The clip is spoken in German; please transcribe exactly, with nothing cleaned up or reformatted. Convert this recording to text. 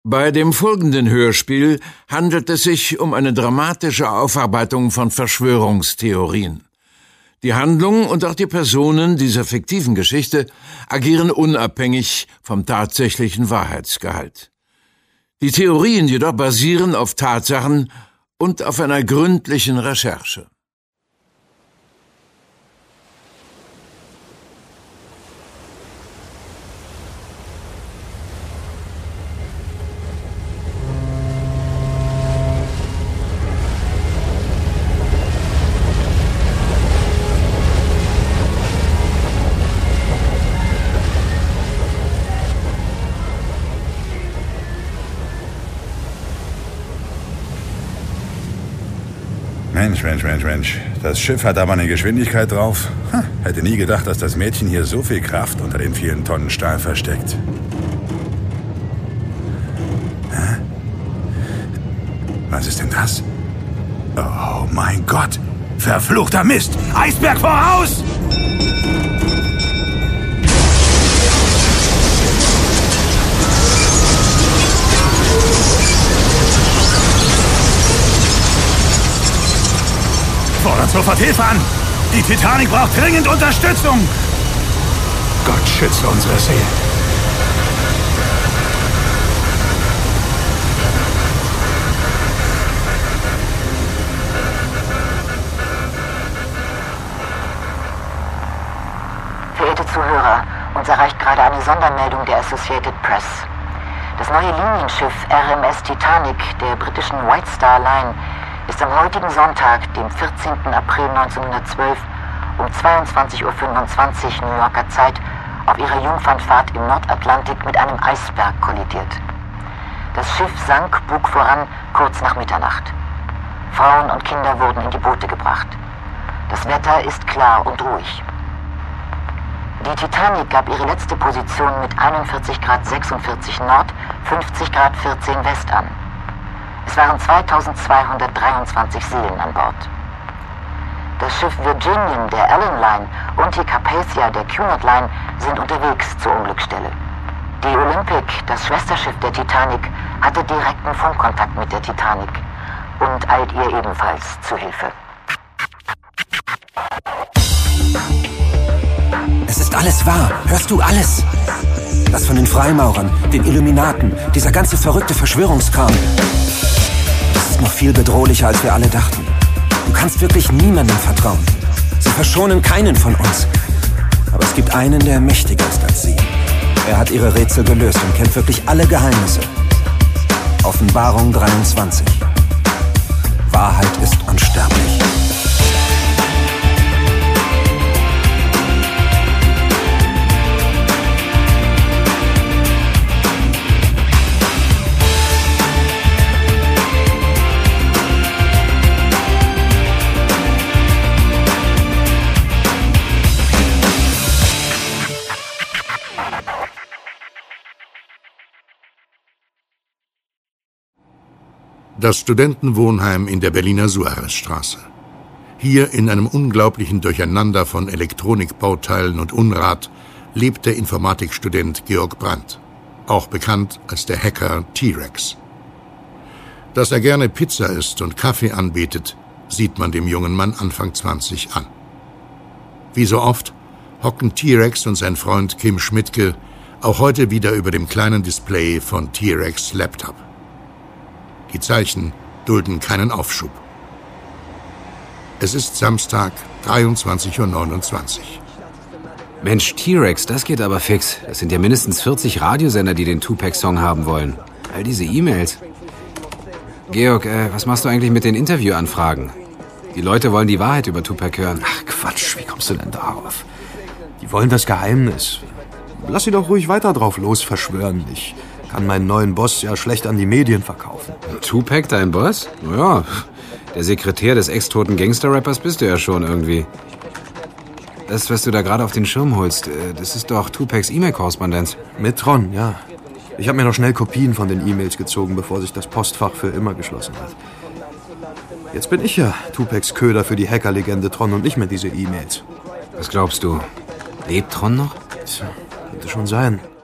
Bei dem folgenden Hörspiel handelt es sich um eine dramatische Aufarbeitung von Verschwörungstheorien. Die Handlung und auch die Personen dieser fiktiven Geschichte agieren unabhängig vom tatsächlichen Wahrheitsgehalt. Die Theorien jedoch basieren auf Tatsachen und auf einer gründlichen Recherche. Mensch, Mensch, Mensch, Mensch. Das Schiff hat aber eine Geschwindigkeit drauf. Ha, hätte nie gedacht, dass das Mädchen hier so viel Kraft unter den vielen Tonnen Stahl versteckt. Hä? Was ist denn das? Oh mein Gott! Verfluchter Mist! Eisberg voraus! Fordert sofort Hilfe an! Die Titanic braucht dringend Unterstützung! Gott schütze unsere Seele! Verehrte Zuhörer, uns erreicht gerade eine Sondermeldung der Associated Press. Das neue Linienschiff R M S Titanic der britischen White Star Line ist am heutigen Sonntag, dem vierzehnten April neunzehnhundertzwölf, um zweiundzwanzig Uhr fünfundzwanzig New Yorker Zeit auf ihrer Jungfernfahrt im Nordatlantik mit einem Eisberg kollidiert. Das Schiff sank bug voran kurz nach Mitternacht. Frauen und Kinder wurden in die Boote gebracht. Das Wetter ist klar und ruhig. Die Titanic gab ihre letzte Position mit einundvierzig Grad sechsundvierzig Nord, fünfzig Grad vierzehn West an. Es waren zweitausendzweihundertdreiundzwanzig Seelen an Bord. Das Schiff Virginian der Allen Line und die Carpathia der Cunard Line sind unterwegs zur Unglücksstelle. Die Olympic, das Schwesterschiff der Titanic, hatte direkten Funkkontakt mit der Titanic und eilt ihr ebenfalls zu Hilfe. Es ist alles wahr. Hörst du alles? Das von den Freimaurern, den Illuminaten, dieser ganze verrückte Verschwörungskram. Das ist noch viel bedrohlicher, als wir alle dachten. Du kannst wirklich niemandem vertrauen. Sie verschonen keinen von uns. Aber es gibt einen, der mächtiger ist als sie. Er hat ihre Rätsel gelöst und kennt wirklich alle Geheimnisse. Offenbarung dreiundzwanzig. Wahrheit ist unsterblich. Das Studentenwohnheim in der Berliner Suarezstraße. Hier in einem unglaublichen Durcheinander von Elektronikbauteilen und Unrat lebt der Informatikstudent Georg Brandt, auch bekannt als der Hacker T-Rex. Dass er gerne Pizza isst und Kaffee anbietet, sieht man dem jungen Mann Anfang zwanzig an. Wie so oft hocken T-Rex und sein Freund Kim Schmidtke auch heute wieder über dem kleinen Display von T-Rex Laptop. Die Zeichen dulden keinen Aufschub. Es ist Samstag, dreiundzwanzig Uhr neunundzwanzig. Mensch, T-Rex, das geht aber fix. Das sind ja mindestens vierzig Radiosender, die den Tupac-Song haben wollen. All diese E-Mails. Georg, äh, was machst du eigentlich mit den Interviewanfragen? Die Leute wollen die Wahrheit über Tupac hören. Ach Quatsch, wie kommst du denn darauf? Die wollen das Geheimnis. Lass sie doch ruhig weiter drauf los verschwören. Ich kann meinen neuen Boss ja schlecht an die Medien verkaufen. Tupac, dein Boss? Naja, der Sekretär des ex-toten Gangster-Rappers bist du ja schon irgendwie. Das, was du da gerade auf den Schirm holst, das ist doch Tupacs E-Mail-Korrespondenz. Mit Tron, ja. Ich habe mir noch schnell Kopien von den E-Mails gezogen, bevor sich das Postfach für immer geschlossen hat. Jetzt bin ich ja Tupacs Köder für die Hackerlegende Tron und nicht mehr diese E-Mails. Was glaubst du? Lebt Tron noch? Tja, könnte schon sein.